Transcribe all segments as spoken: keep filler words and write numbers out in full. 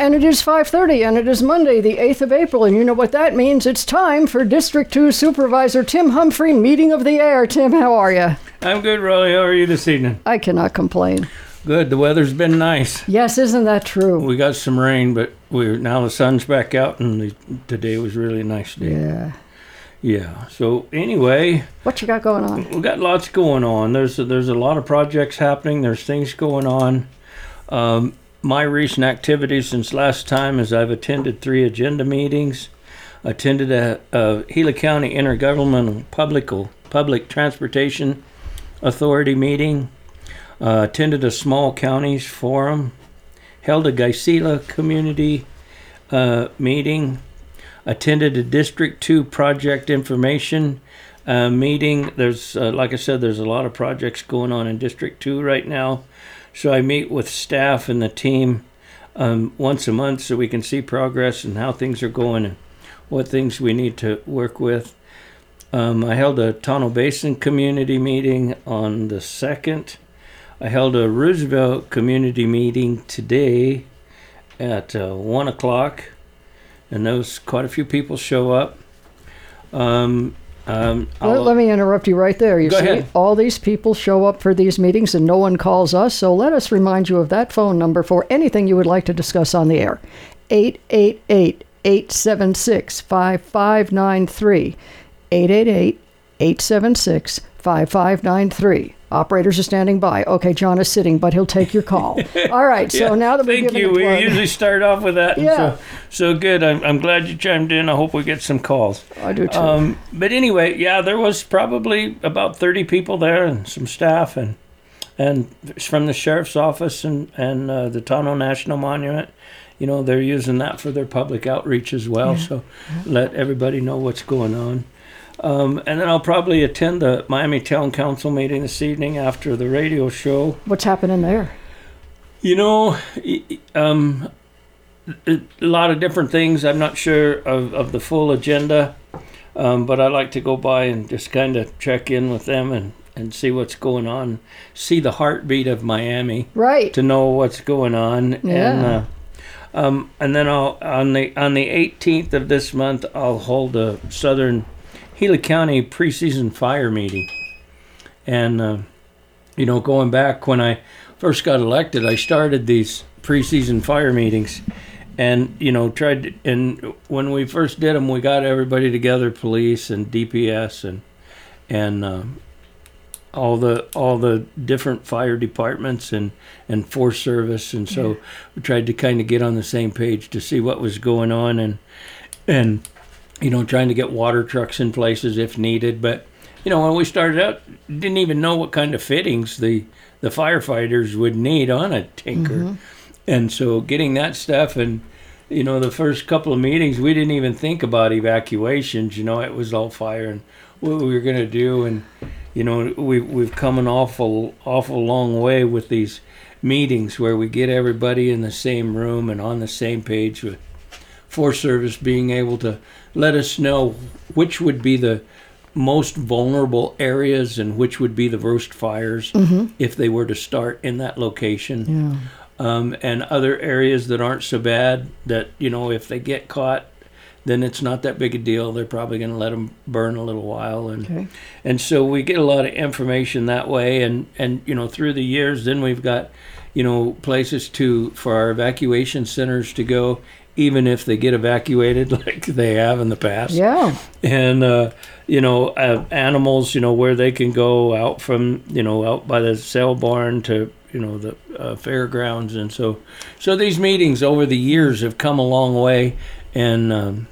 And it is five thirty, and it is Monday, the eighth of April, and you know what that means. It's time for District two Supervisor Tim Humphrey, Meeting of the Air. Tim, how are you? I'm good, Rolly. How are you this evening? I cannot complain. Good. The weather's been nice. Yes, isn't that true? We got some rain, but we're now the sun's back out, and the, today was really a nice day. Yeah. Yeah. So anyway, what you got going on? We got lots going on. There's a, there's a lot of projects happening. There's things going on. Um, my recent activities since last time is I've attended three agenda meetings, attended a, a Gila County Intergovernmental Public Public Transportation Authority meeting, uh, attended a small counties forum, held a Geisela community uh, meeting, attended a District two project information uh, meeting. There's, uh, like I said, there's a lot of projects going on in District two right now. So I meet with staff and the team um, once a month so we can see progress and how things are going and what things we need to work with. Um, I held a Tonto Basin community meeting on the second. I held a Roosevelt community meeting today at uh, one o'clock. And those quite a few people show up. Um, um, let, let me interrupt you right there. You go see, ahead. All these people show up for these meetings and no one calls us. So let us remind you of that phone number for anything you would like to discuss on the air. eight eight eight, eight seven six, five five nine three. eight eight eight, eight seven six, five five nine three. Operators are standing by. Okay, John is sitting, but he'll take your call. All right, so yeah, now that we're thank giving you. a plug, We usually start off with that. Yeah. So, so good. I'm, I'm glad you chimed in. I hope we get some calls. I do too. Um, but anyway, yeah, there was probably about thirty people there and some staff and and from the sheriff's office and, and uh, the Tonto National Monument. You know, they're using that for their public outreach as well. Yeah. So let everybody know what's going on. Um, and then I'll probably attend the Miami Town Council meeting this evening after the radio show. What's happening there? You know, um, a lot of different things. I'm not sure of, of the full agenda, um, but I like to go by and just kind of check in with them and, and see what's going on, see the heartbeat of Miami, right? To know what's going on. Yeah. And, uh, um, and then I'll on the on the eighteenth of this month I'll hold a Southern Gila County preseason fire meeting. And, uh, you know, going back when I first got elected, I started these preseason fire meetings and, you know, tried to, and when we first did them, we got everybody together, police and D P S and, and, um, all the, all the different fire departments and, and Forest Service. And so yeah. we tried to kind of get on the same page to see what was going on and, and, you know, trying to get water trucks in places if needed. But, you know, when we started out, didn't even know what kind of fittings the, the firefighters would need on a tanker. Mm-hmm. And so getting that stuff and, you know, the first couple of meetings, we didn't even think about evacuations. You know, it was all fire and what we were going to do. And, you know, we, we've come an awful, awful long way with these meetings where we get everybody in the same room and on the same page with Forest Service being able to let us know which would be the most vulnerable areas and which would be the worst fires mm-hmm. if they were to start in that location. Yeah. Um, and other areas that aren't so bad that, you know, if they get caught, then it's not that big a deal. They're probably going to let them burn a little while. And okay. and so we get a lot of information that way. And, and, you know, through the years, then we've got, you know, places to for our evacuation centers to go, even if they get evacuated like they have in the past. Yeah. And, uh, you know, uh, animals, you know, where they can go out from, you know, out by the sale barn to, you know, the uh, fairgrounds. And so, so these meetings over the years have come a long way. And um,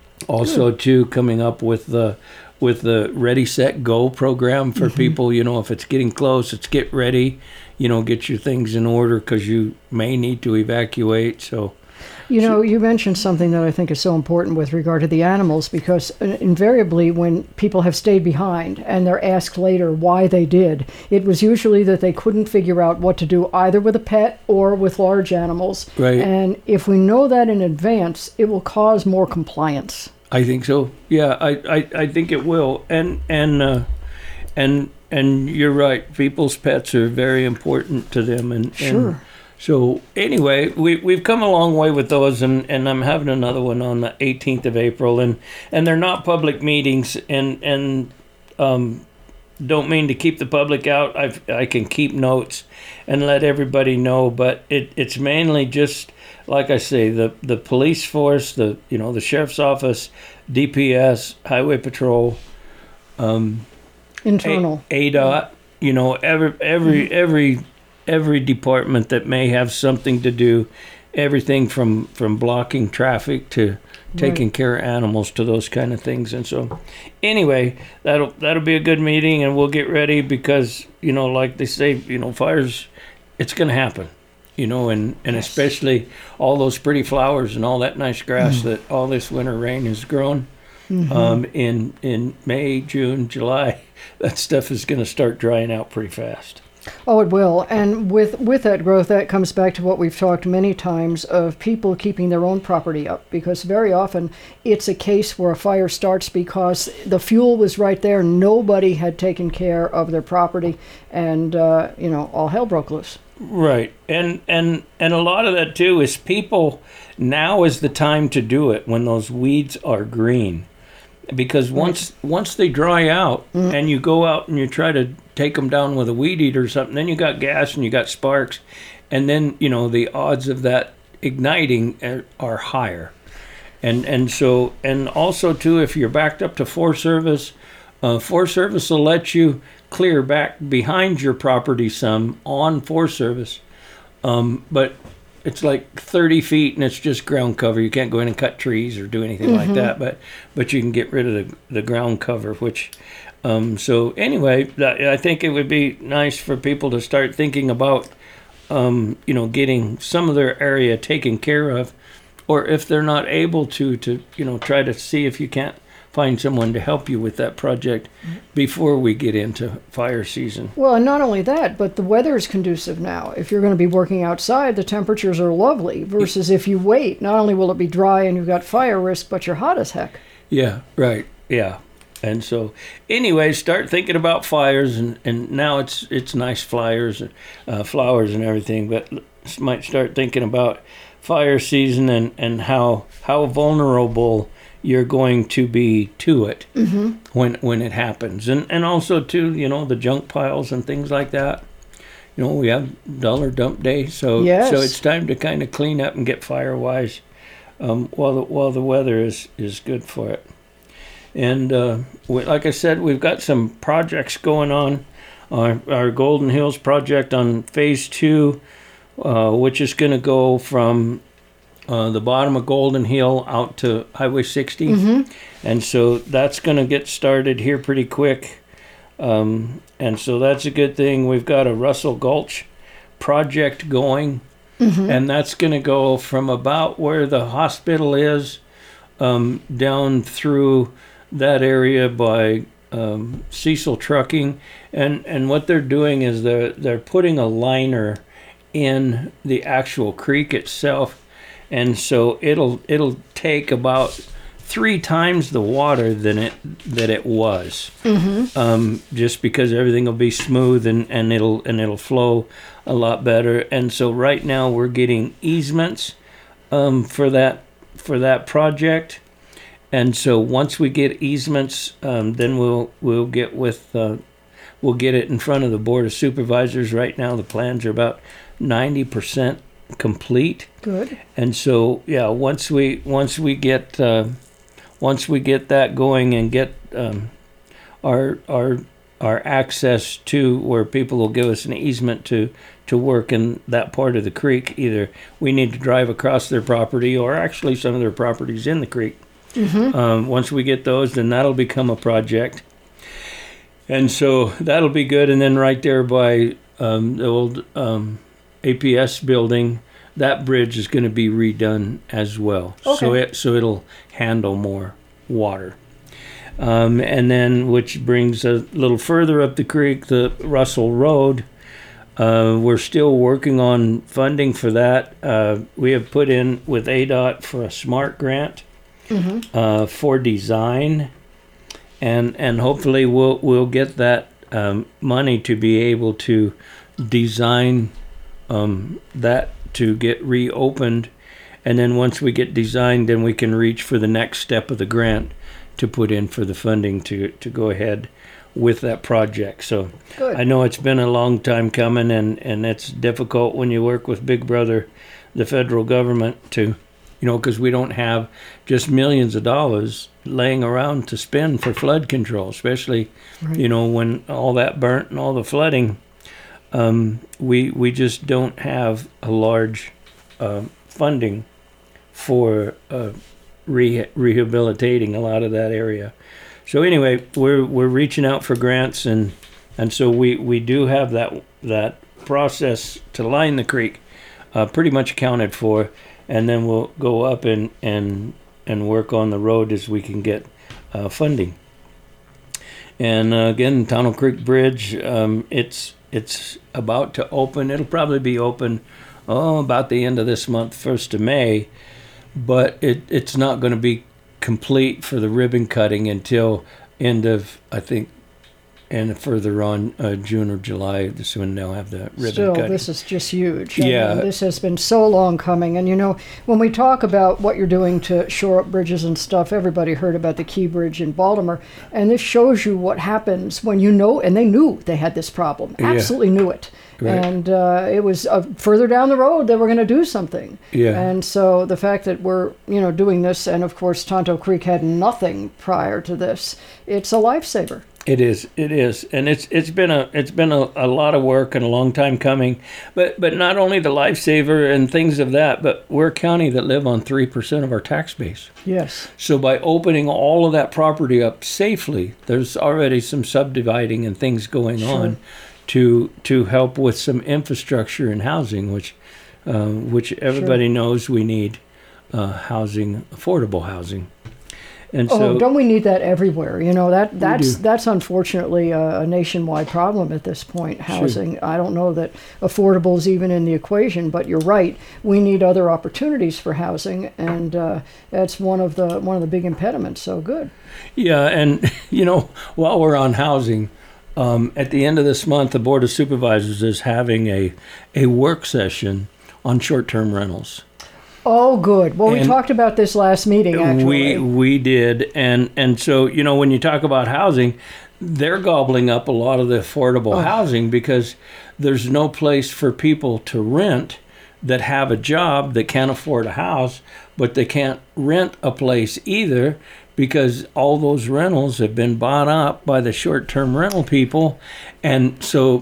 also, Good. too, coming up with the with the Ready, Set, Go program for mm-hmm. people, you know, if it's getting close, it's get ready, you know, get your things in order because you may need to evacuate. So, You know, you mentioned something that I think is so important with regard to the animals, because invariably when people have stayed behind and they're asked later why they did, it was usually that they couldn't figure out what to do either with a pet or with large animals. Right. And if we know that in advance, it will cause more compliance. I think so. Yeah, I, I, I think it will. And and uh, and and you're right. People's pets are very important to them. And sure. And, So anyway, we we've come a long way with those, and, and I'm having another one on the eighteenth of April, and, and they're not public meetings, and and um, don't mean to keep the public out. I I can keep notes and let everybody know, but it, it's mainly just like I say, the the police force, the you know the sheriff's office, D P S, Highway Patrol, um, Internal. A- ADOT, you know every every Mm-hmm. every. every department that may have something to do, everything from, from blocking traffic to taking Right. care of animals to those kind of things. And so anyway, that'll that'll be a good meeting, and we'll get ready because, you know, like they say, you know, fires, it's going to happen, you know, and, and Yes. especially all those pretty flowers and all that nice grass that all this winter rain has grown. Um, in, in May, June, July, that stuff is going to start drying out pretty fast. Oh, it will. And with, with that growth, that comes back to what we've talked many times of people keeping their own property up. Because very often it's a case where a fire starts because the fuel was right there. Nobody had taken care of their property. And, uh, you know, all hell broke loose. Right. And and and a lot of that too is people, now is the time to do it when those weeds are green. Because once once they dry out and you go out and you try to take them down with a weed eater or something, then you got gas and you got sparks, and then, you know, the odds of that igniting are, are higher. And and so and also too, if you're backed up to Forest Service, uh, Forest Service will let you clear back behind your property some on Forest Service, um, but it's like thirty feet and it's just ground cover. You can't go in and cut trees or do anything like that, but but you can get rid of the, the ground cover, which um, so anyway, that, I think it would be nice for people to start thinking about um, you know, getting some of their area taken care of, or if they're not able to, to you know, try to see if you can't find someone to help you with that project before we get into fire season. Well, and not only that, but the weather is conducive now. If you're going to be working outside, the temperatures are lovely, versus if you wait, not only will it be dry and you've got fire risk, but you're hot as heck. Yeah, right. Yeah. And so anyway, start thinking about fires, and, and now it's it's nice flyers, uh, flowers and everything, but might start thinking about fire season and, and how how vulnerable you're going to be to it Mm-hmm. when when it happens. And and also too, you know, the junk piles and things like that. You know, we have dollar dump day, so Yes. so it's time to kind of clean up and get fire wise um, while the while the weather is, is good for it. And uh, we, like I said, we've got some projects going on. Our, our Golden Hills project on phase two, uh, which is going to go from uh, the bottom of Golden Hill out to Highway sixty. Mm-hmm. And so that's going to get started here pretty quick. Um, and so that's a good thing. We've got a Russell Gulch project going, Mm-hmm. and that's going to go from about where the hospital is um, down through that area by um, Cecil Trucking. And, and what they're doing is they're, they're putting a liner in the actual creek itself. And so it'll it'll take about three times the water than it that it was, Mm-hmm. um, just because everything will be smooth and, and it'll and it'll flow a lot better. And so right now we're getting easements um, for that for that project. And so once we get easements, um, then we'll we'll get with uh, we'll get it in front of the Board of Supervisors. Right now the plans are about ninety percent complete. Good. And so, yeah, once we once we get uh, once we get that going and get um, our our our access to where people will give us an easement to to work in that part of the creek, either we need to drive across their property or actually some of their properties in the creek. Mm-hmm. Um, once we get those, then that'll become a project. And so that'll be good. And then right there by um, the old um, A P S building, that bridge is going to be redone as well. So Okay. it so it'll handle more water. Um, and then, which brings a little further up the creek, the Russell Road. Uh, we're still working on funding for that. Uh, we have put in with A D O T for a SMART grant Mm-hmm. uh, for design, and and hopefully we'll we'll get that um, money to be able to design um, that to get reopened. And then once we get designed, then we can reach for the next step of the grant to put in for the funding to, to go ahead with that project. So Good. I know it's been a long time coming, and, and it's difficult when you work with Big Brother, the federal government, to, you know, because we don't have just millions of dollars laying around to spend for flood control, especially, Right. you know, when all that burnt and all the flooding, um, we, we just don't have a large uh, funding for uh, re- rehabilitating a lot of that area. So anyway, we're we're reaching out for grants, and and so we, we do have that that process to line the creek uh, pretty much accounted for, and then we'll go up and and and work on the road as we can get uh, funding. And uh, again, Tunnel Creek Bridge, um, it's it's about to open. It'll probably be open oh about the end of this month, first of May, but it it's not going to be complete for the ribbon cutting until end of, I think, and further on uh, June or July. This when they'll have the ribbon Still, cutting. this is just huge. I Yeah. mean, this has been so long coming. And, you know, when we talk about what you're doing to shore up bridges and stuff, everybody heard about the Key Bridge in Baltimore. And this shows you what happens when you know, and they knew they had this problem. Yeah. Absolutely knew it. Right. And uh, it was uh, further down the road they were going to do something. Yeah. And so the fact that we're, you know, doing this, and of course Tonto Creek had nothing prior to this, it's a lifesaver. It is, it is, and it's it's been a it's been a, a lot of work and a long time coming. But but not only the lifesaver and things of that, but we're a county that live on three percent of our tax base. Yes. So by opening all of that property up safely, there's already some subdividing and things going Sure. on to to help with some infrastructure and housing, which uh, which everybody knows we need uh, housing, affordable housing. And Oh, so don't we need that everywhere? You know, that that's do. that's unfortunately a, a nationwide problem at this point. Housing. I don't know that affordable is even in the equation, but you're right. We need other opportunities for housing, and uh, that's one of the one of the big impediments. So good. yeah, and you know, while we're on housing, um, at the end of this month, the Board of Supervisors is having a a work session on short-term rentals. Oh, good. Well, we And talked about this last meeting. Actually, We we did, and and so you know when you talk about housing, they're gobbling up a lot of the affordable Oh. housing because there's no place for people to rent that have a job that can't afford a house, but they can't rent a place either because all those rentals have been bought up by the short-term rental people, and so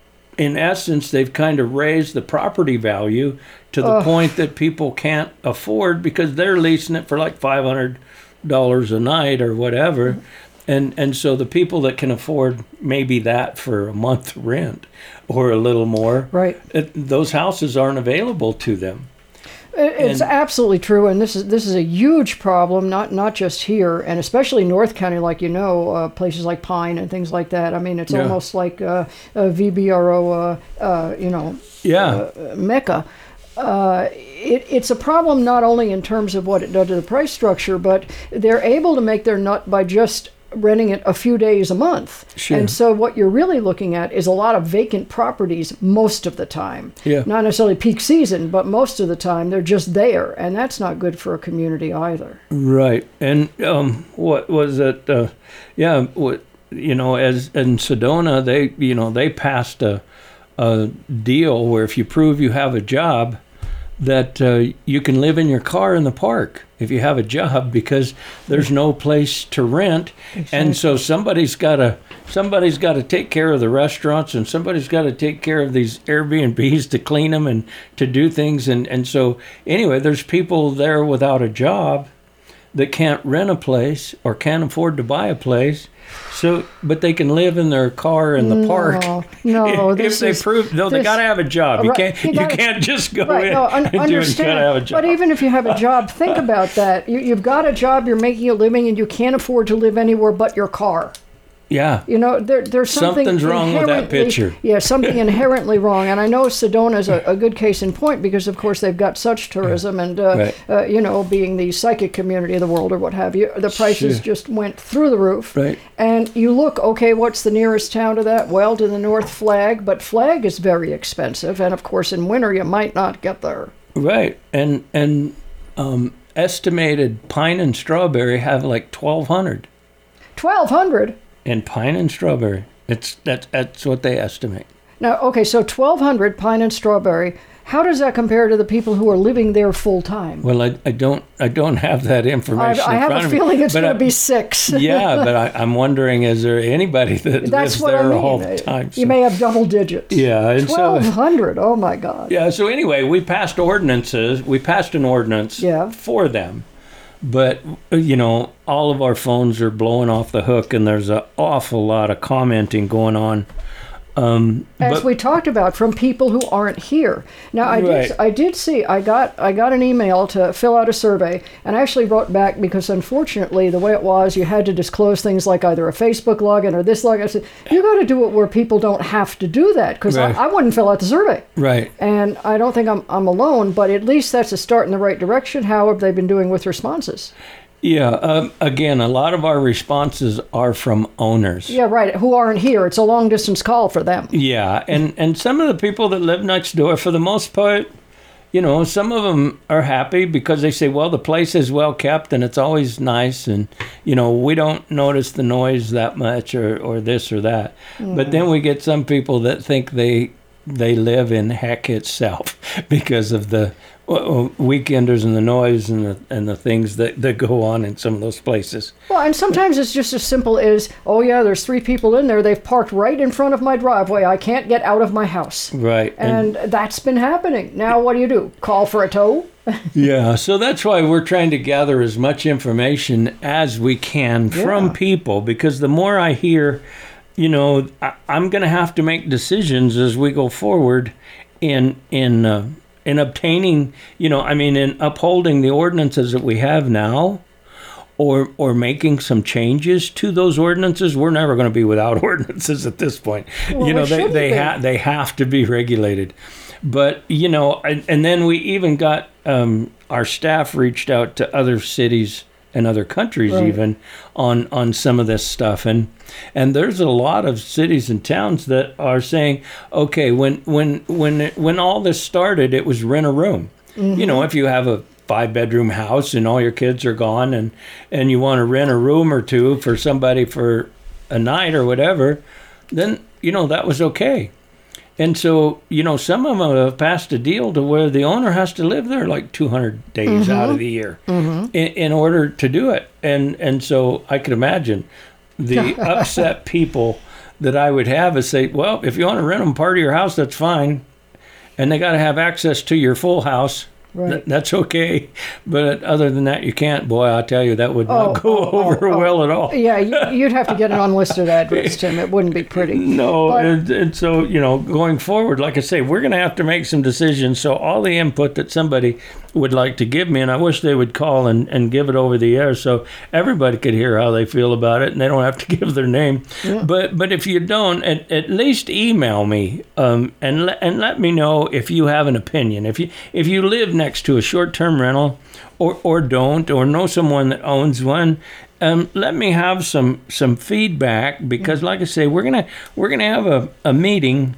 in essence, they've kind of raised the property value to the Ugh. point that people can't afford because they're leasing it for like five hundred dollars a night or whatever. And and so the people that can afford maybe that for a month rent or a little more, right. it, those houses aren't available to them. It- It's And- absolutely true, and this is this is a huge problem, not not just here, and especially North County, like you know, uh, places like Pine and things like that. I mean, it's Yeah. almost like uh, a V B R O, uh, uh, you know, Yeah. uh, mecca. Uh, it, it's a problem not only in terms of what it does to the price structure, but they're able to make their nut by just renting it a few days a month. Sure. And so what you're really looking at is a lot of vacant properties most of the time. Yeah. Not necessarily peak season, but most of the time they're just there, and that's not good for a community either. Right. And um, what was it? Uh, yeah. What you know, as in Sedona, they you know they passed a a deal where if you prove you have a job, that uh, you can live in your car in the park if you have a job because there's no place to rent. And so somebody's got to somebody's got to take care of the restaurants, and somebody's got to take care of these Airbnbs to clean them and to do things. And, and so anyway, there's people there without a job that can't rent a place or can't afford to buy a place. So, but they can live in their car in the park. No, no, if this they is, prove, no, they this- got to have a job. You Right, can't, you you gotta- can't just go Right, in no, un- and do it. You understand. got to have a job. But even if you have a job, think about that. You, you've got a job, you're making a living, and you can't afford to live anywhere but your car. Yeah. You know, there, there's something Something's wrong with that inherently- picture. Yeah, something inherently wrong. And I know Sedona is a, a good case in point because, of course, they've got such tourism and, uh, Right. uh, you know, being the psychic community of the world or what have you, the prices Sure. just went through the roof. Right. And you look, okay, what's the nearest town to that? Well, to the North Flag, but Flag is very expensive. And, of course, in winter, you might not get there. Right. And and um, estimated pine and strawberry have like twelve hundred. twelve hundred? And pine and strawberry. It's that's that's what they estimate. Now, okay, so twelve hundred pine and strawberry. How does that compare to the people who are living there full time? Well, I, I don't I don't have that I, information. I in have front a of me, feeling it's but going I- to be six. Yeah, but I, I'm wondering, is there anybody that That's lives what there I mean. all the time? You So- may have double digits. yeah, and twelve so hundred. Oh my God. yeah. So anyway, we passed ordinances. We passed an ordinance Yeah. for them, but you know, all of our phones are blowing off the hook, and there's an awful lot of commenting going on. Um, As but we talked about, from people who aren't here. Now, I Right. did, I did see, I got, I got an email to fill out a survey, and I actually wrote back because, unfortunately, the way it was, you had to disclose things like either a Facebook login or this login. I said, you got to do it where people don't have to do that, because Right. I, I wouldn't fill out the survey. right. And I don't think I'm, I'm alone, but at least that's a start in the right direction. How have they been doing with responses? Yeah. Um, again, a lot of our responses are from owners. Yeah, right. Who aren't here. It's a long distance call for them. Yeah, and and some of the people that live next door, for the most part, you know, some of them are happy because they say, well, the place is well kept and it's always nice, and you know, we don't notice the noise that much or or this or that. But then we get some people that think they they live in heck itself because of the uh, weekenders and the noise and the and the things that, that go on in some of those places. Well, and sometimes it's just as simple as, oh yeah, there's three people in there. They've parked right in front of my driveway. I can't get out of my house. Right. And that's been happening. Now what do you do? Call for a tow? Yeah, so that's why we're trying to gather as much information as we can Yeah. from people, because the more I hear, you know, I, I'm going to have to make decisions as we go forward in in uh, in obtaining, you know, I mean, in upholding the ordinances that we have now, or or making some changes to those ordinances. We're never going to be without ordinances at this point. Well, you know, we they shouldn't they be. have they have to be regulated. But you know, and, and then we even got um, our staff reached out to other cities and other countries Right. even on on some of this stuff, and and there's a lot of cities and towns that are saying, okay, when when when it, when all this started, it was rent a room. You know, if you have a five bedroom house and all your kids are gone, and and you want to rent a room or two for somebody for a night or whatever, then you know that was okay. And so, you know, some of them have passed a deal to where the owner has to live there like two hundred days out of the year in, in order to do it. And and so I could imagine the upset people that I would have is say, well, if you want to rent them part of your house, that's fine. And they got to have access to your full house. Right. Th- that's okay. But other than that, you can't. Boy, I'll tell you, that would Oh, not go oh, oh, over oh. well at all. Yeah, you, you'd have to get an unlisted address, Tim. It wouldn't be pretty. No, But- and, and so, you know, going forward, like I say, we're going to have to make some decisions. So all the input that somebody would like to give me, and I wish they would call and, and give it over the air so everybody could hear how they feel about it, and they don't have to give their name. Yeah. But but if you don't, at, at least email me um, and, le- and let me know if you have an opinion. If you if you live next to a short-term rental or, or don't, or know someone that owns one, Um, let me have some some feedback, because, like I say, we're gonna we're gonna have a, a meeting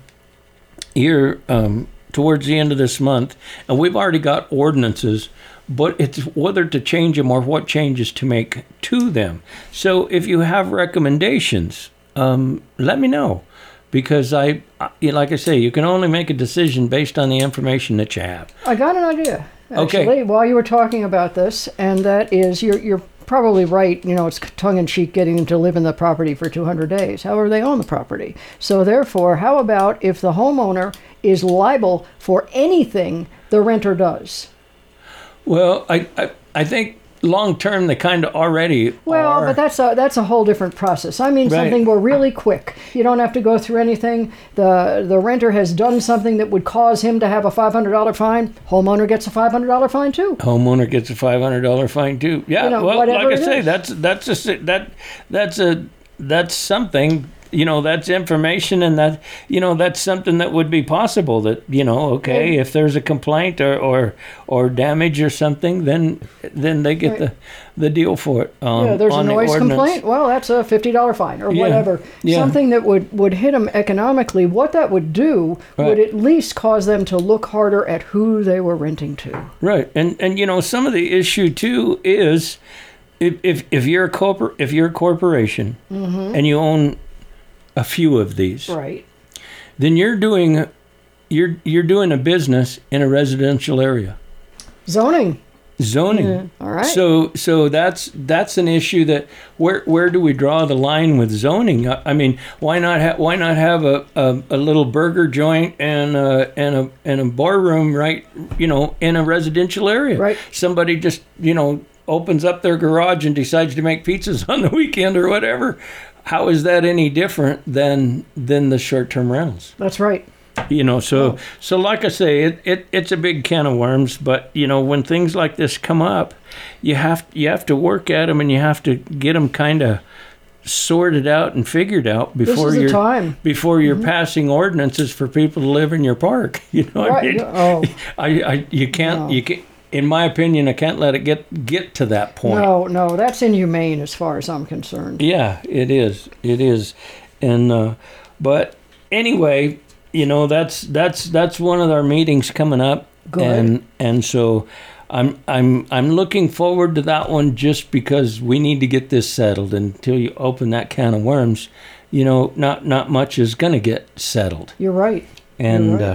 here um, towards the end of this month, and we've already got ordinances, but it's whether to change them or what changes to make to them. So if you have recommendations, um, let me know, because I, I like I say, you can only make a decision based on the information that you have. I got an idea, Okay. actually, while you were talking about this, and that is you're, you're probably right. You know, it's tongue-in-cheek getting them to live in the property for two hundred days. However, they own the property. So therefore, how about if the homeowner is liable for anything the renter does? Well, I I, I think long term they kind of already Well, are. but that's a that's a whole different process. I mean, Right. something where really quick. You don't have to go through anything. The the renter has done something that would cause him to have a five hundred dollar fine. Homeowner gets a five hundred dollar fine too. Homeowner gets a five hundred dollar fine too. Yeah, You know, well, whatever like I it say, is. that's that's a si- that that's a that's something, you know, that's information, and that, you know, that's something that would be possible, that, you know, okay, if there's a complaint or or, or damage or something, then then they get Right. the the deal for it. Um, Yeah, there's a on the noise ordinance. complaint. Well, that's a fifty dollar fine or Yeah, whatever. yeah. Something that would, would hit them economically. What that would do would Right. at least cause them to look harder at who they were renting to. Right, and and you know, some of the issue too is if if, if you're a corpor- if you're a corporation and you own a few of these, Right. then you're doing you're you're doing a business in a residential area. Zoning. Zoning. Yeah, all right. So so that's that's an issue that where where do we draw the line with zoning? I, I mean, why not ha- why not have a, a, a little burger joint and a, and a and a bar room, right, you know, in a residential area? Right. Somebody just, you know, opens up their garage and decides to make pizzas on the weekend or whatever. How is that any different than than the short-term rentals? That's right. You know, so so like I say, it, it it's a big can of worms. But you know, when things like this come up, you have you have to work at them, and you have to get them kind of sorted out and figured out before this is you're the time. before you're passing ordinances for people to live in your park. You know, what I Right. mean, Oh, I, I you can't No. you can in my opinion, I can't let it get get to that point. no, no. That's inhumane as far as I'm concerned. Yeah, it is. It is. And uh, but anyway, you know, that's that's that's one of our meetings coming up. Good. And and so I'm I'm I'm looking forward to that one, just because we need to get this settled. Until you open that can of worms, you know, not not much is going to get settled. You're right. And right. uh,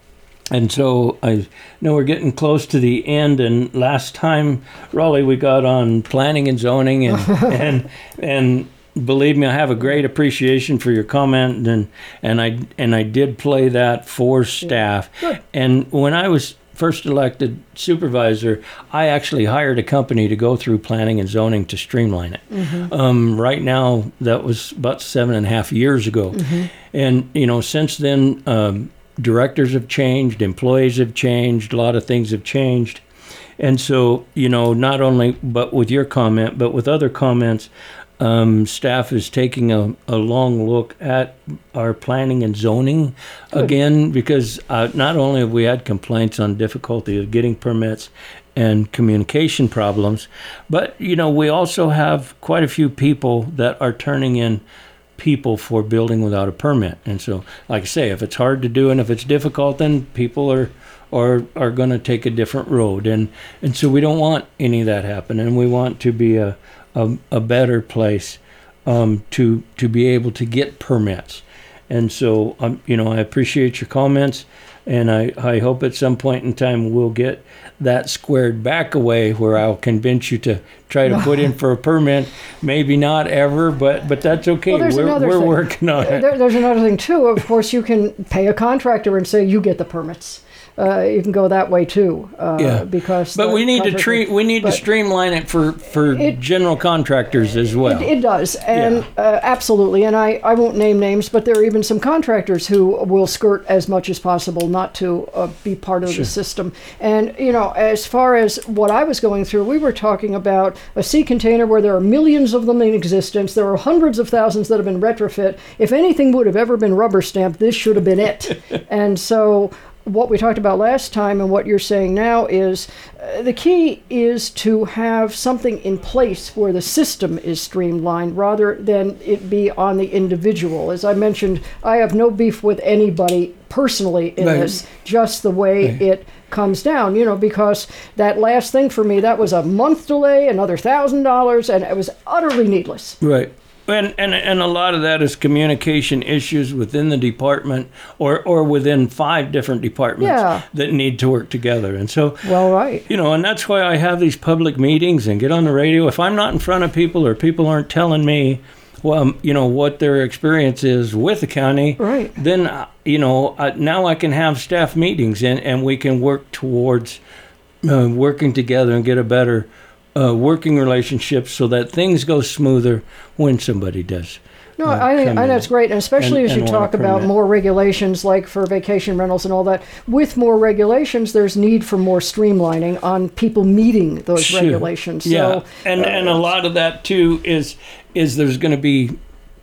and so I know we're getting close to the end. And last time, Raleigh, we got on planning and zoning, and and and believe me, I have a great appreciation for your comment, and and I and I did play that for staff. Good. And when I was first elected supervisor, I actually hired a company to go through planning and zoning to streamline it. Um, right now, that was about seven and a half years ago, and you know, since then, um, directors have changed, employees have changed, a lot of things have changed. And so, you know, not only, but with your comment, but with other comments, um, staff is taking a, a long look at our planning and zoning again, because uh, not only have we had complaints on difficulty of getting permits and communication problems, but, you know, we also have quite a few people that are turning in people for building without a permit. And so, like I say, if it's hard to do and if it's difficult, then people are are are going to take a different road. And and so we don't want any of that happen. And we want to be a a, a better place um, to to be able to get permits. And so, um, you know, I appreciate your comments, and I, I hope at some point in time we'll get that squared back away where I'll convince you to try to put in for a permit. Maybe not ever, but but that's okay. Well, there's we're another we're thing. working on it. There, there's another thing too. Of course, you can pay a contractor and say you get the permits. Uh, you can go that way too. Uh, Yeah. Because But the we need to contractor- treat we need to but- streamline it for for It- general contractors as well. It, it does, and Yeah. uh, absolutely. And I, I won't name names, but there are even some contractors who will skirt as much as possible not to uh, be part of Sure. the system. And, you know, as far as what I was going through, we were talking about a sea container where there are millions of them in existence. There are hundreds of thousands that have been retrofit. If anything would have ever been rubber stamped, this should have been it. And so what we talked about last time and what you're saying now is uh, the key is to have something in place where the system is streamlined rather than it be on the individual. As I mentioned, I have no beef with anybody personally in Right. this, just the way Right. it comes down, you know, because that last thing for me, that was a month delay, another thousand dollars, and it was utterly needless. Right. And, and and a lot of that is communication issues within the department, or, or within five different departments Yeah. that need to work together. And so, Well, right. you know, and that's why I have these public meetings and get on the radio. If I'm not in front of people, or people aren't telling me, well, you know, what their experience is with the county, Right. then, uh, you know, uh, now I can have staff meetings, and, and we can work towards uh, working together and get a better uh, working relationship so that things go smoother when somebody does. No, uh, I think come I in think that's great, and especially and- as you and want talk a about permit. more regulations, like for vacation rentals and all that. With more regulations, there's need for more streamlining on people meeting those Sure. regulations. Yeah, So, and uh, and a lot of that too is is there's going to be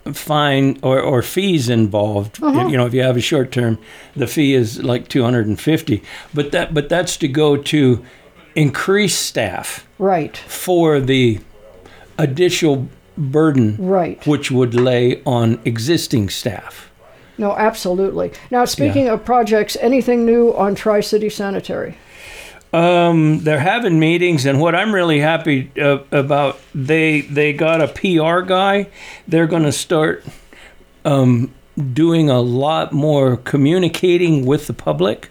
fine or, or fees involved. Uh-huh. You know, if you have a short term, the fee is like two hundred fifty. But that but that's to go to increase staff Right. for the additional burden Right. which would lay on existing staff. No, absolutely. Now, speaking of projects, anything new on Tri-City Sanitary? Um, they're having meetings, and what I'm really happy uh, about, they they got a P R guy. They're going to start um, doing a lot more communicating with the public,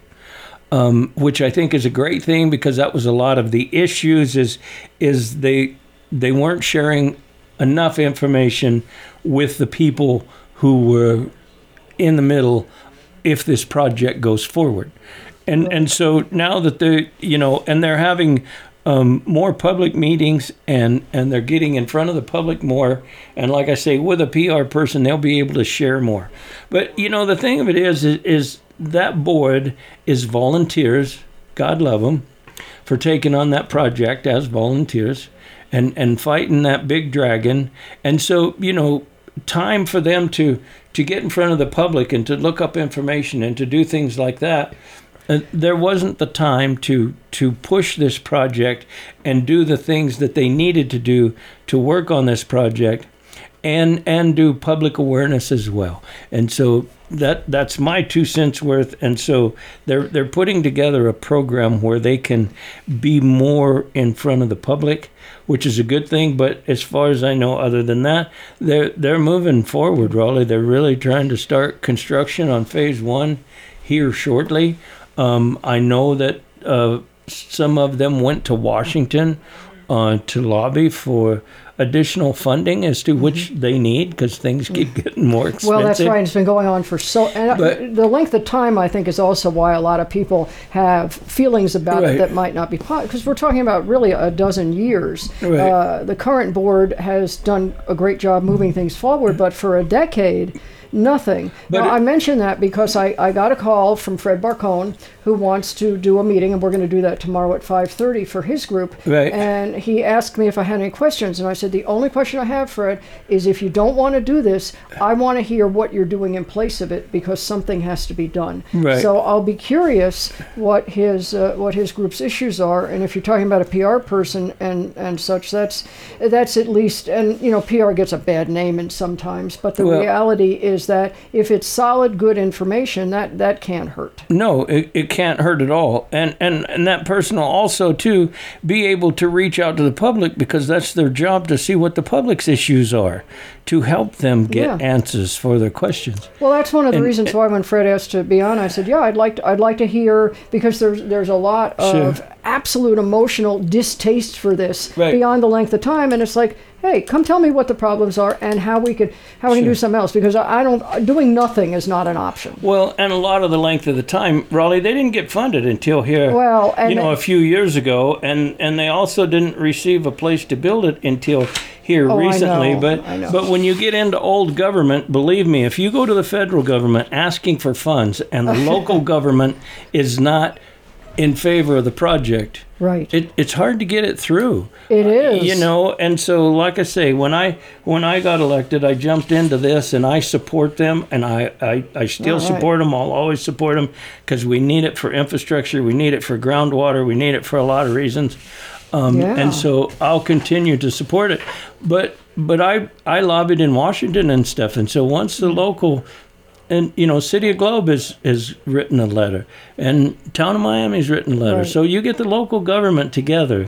um, which I think is a great thing, because that was a lot of the issues. Is is they they weren't sharing enough information with the people who were in the middle if this project goes forward. And and so now that they're, you know, and they're having um, more public meetings, and, and they're getting in front of the public more. And like I say, with a P R person, they'll be able to share more. But, you know, the thing of it is, is, is that board is volunteers, God love them, for taking on that project as volunteers and, and fighting that big dragon. And so, you know, time for them to, to get in front of the public and to look up information and to do things like that. Uh, there wasn't the time to to push this project and do the things that they needed to do to work on this project, and and do public awareness as well. And so that that's my two cents worth. And so they're they're putting together a program where they can be more in front of the public, which is a good thing. But as far as I know, other than that, they're they're moving forward, Raleigh. They're really trying to start construction on phase one here shortly. Um, I know that uh, some of them went to Washington uh, to lobby for additional funding as to which they need, because things keep getting more expensive. Well, that's right. It's been going on for so... And But- the length of time, I think, is also why a lot of people have feelings about Right. it that might not be... Because we're talking about really a dozen years. Right. Uh, the current board has done a great job moving things forward, but for a decade... Nothing. But now, it- I mention that because I, I got a call from Fred Barcone, who wants to do a meeting, and we're going to do that tomorrow at five thirty for his group. Right. And he asked me if I had any questions, and I said, the only question I have, Fred, is if you don't want to do this, I want to hear what you're doing in place of it, because something has to be done. Right. So I'll be curious what his uh, what his group's issues are, and if you're talking about a P R person and, and such, that's that's at least, and you know, P R gets a bad name and sometimes, but the Well- reality is that if it's solid, good information, that, that can't hurt. No, it, it can't hurt at all. And, and and that person will also, too, be able to reach out to the public, because that's their job, to see what the public's issues are, to help them get Yeah. answers for their questions. Well, that's one of the And- reasons why when Fred asked to be on, I said, "Yeah, I'd like to. I'd like to hear, because there's there's a lot of Sure. absolute emotional distaste for this Right. beyond the length of time, and it's like, hey, come tell me what the problems are and how we could how we can do Sure. something else, because I I don't doing nothing is not an option." Well, and a lot of the length of the time, Raleigh, they didn't get funded until here, Well, and you know, a few years ago, and, and they also didn't receive a place to build it until here Oh, I recently. know, but I know. but when you get into old government, believe me, if you go to the federal government asking for funds and the local government is not in favor of the project, right, it, it's hard to get it through. it is. You know, and so like I say, when I when I got elected, I jumped into this, and I support them, and I, I, I still All right. support them. I'll always support them, because we need it for infrastructure, we need it for groundwater, we need it for a lot of reasons. Um, Yeah. And so I'll continue to support it. But but I I lobbied in Washington and stuff, and so once the local, and you know, City of Globe has has written a letter, and Town of Miami's written a letter. Right. So you get the local government together,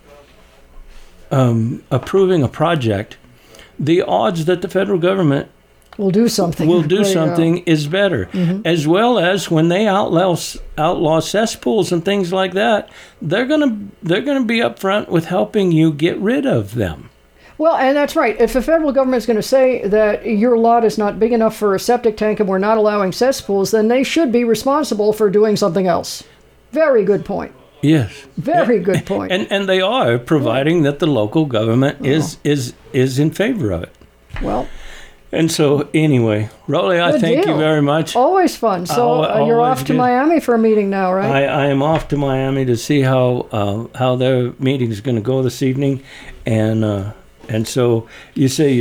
um, approving a project, the odds that the federal government We'll do something. will do There you go. something is better. As well as when they outlaw outlaw cesspools and things like that, they're gonna they're gonna be upfront with helping you get rid of them. Well, and that's right. If the federal government is going to say that your lot is not big enough for a septic tank and we're not allowing cesspools, then they should be responsible for doing something else. Very good point. Yes. Very good point. And and they are, providing that the local government is is is in favor of it. Well, And so anyway, Raleigh, I Good thank deal. you very much. always fun. So Al- uh, you're always off to good. Miami for a meeting now, right? I, I am off to Miami to see how uh, how their meeting is going to go this evening, and uh, and so you say you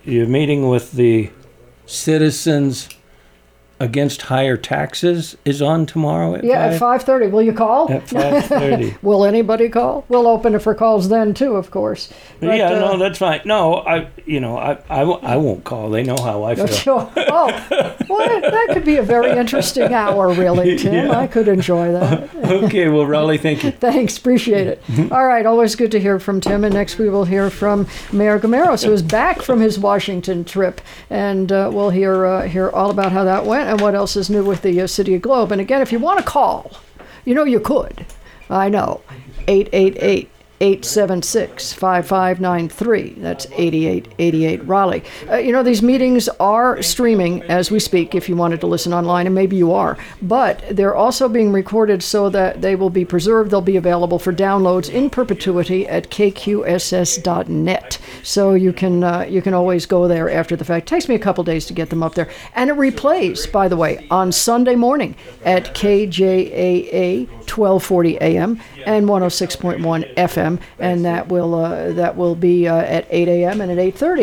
you're meeting with the Citizens Against Higher Taxes is on tomorrow at Yeah, five? at five thirty. Will you call? At five thirty. Will anybody call? We'll open it for calls then too, of course. But, yeah, uh, no, that's fine. No, I, you know, I, I, w- I won't call. They know how I feel. Sure. Oh, well, that could be a very interesting hour, really, Tim. Yeah. I could enjoy that. Okay, well, Raleigh, thank you. Thanks, appreciate it. All right, always good to hear from Tim. And next we will hear from Mayor Gameros, who is back from his Washington trip, and uh, we'll hear uh, hear all about how that went and what else is new with the uh, City of Globe. And again, if you want to call, you know you could. I know. eight eight eight, eight seven six, five five nine three. That's eighty-eight eighty-eight Raleigh. Uh, you know, these meetings are streaming as we speak if you wanted to listen online, and maybe you are. But they're also being recorded so that they will be preserved. They'll be available for downloads in perpetuity at k q s s dot net. So you can uh, you can always go there after the fact. It takes me a couple days to get them up there. And it replays, by the way, on Sunday morning at K J A A twelve forty A M and one oh six point one F M. And that will uh, that will be uh, at eight A M and at eight thirty.